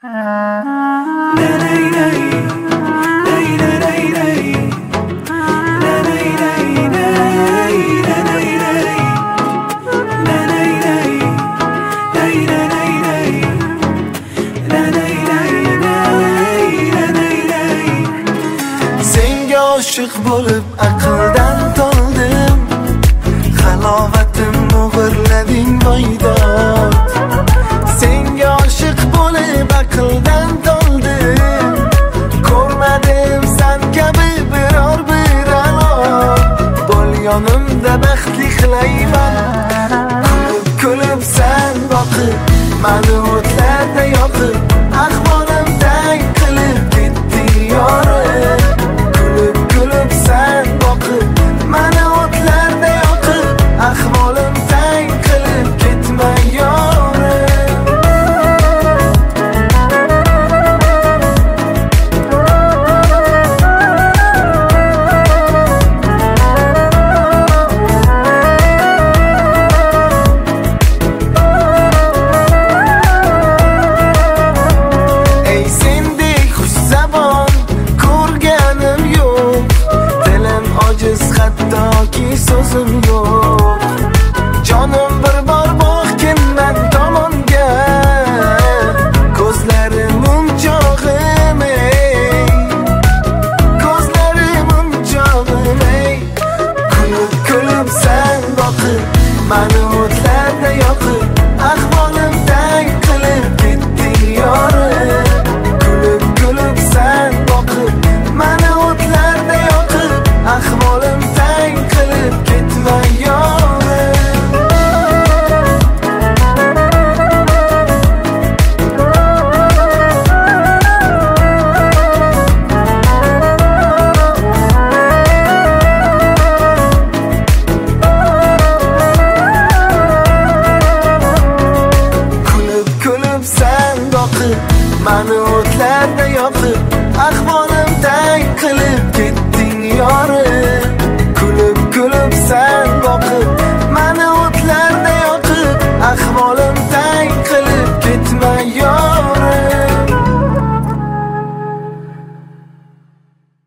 Senga oshiq bo'lib aqldan toldim, halovatim o'g'irlading voydod. Senga oshiq bo'lib aqldan toldim, ko'rmadim san kabi biror bir alo. Bo'l yonimda baxtli qilayman, kulib san boqib, mani o'tlarda yoqib, ahvolim tang qilib ketding yorim. Kulib san boqib, mani o'tlarda yoqib, ahvolim tang qilib ketma yorim. Ey sendek xushzabon ko'rganim yo'q, dilim ojiz hattoki so'zim yo'q. Jonim bir bor boqgin men tomonga, ko'zlarim munchog'im ey, ko'zlarim munchog'im ey. Kulib san boqib, mani o'tlarda yoqib, ahvolim tang qilib ketding yorim. Kulib san boqib, mani o'tlarda yoqib, ahvolim tang qilib ketma yorim. Kulib san boqib, mani o'tlarda yoqib, ahvolim tang qilib ketding yorim.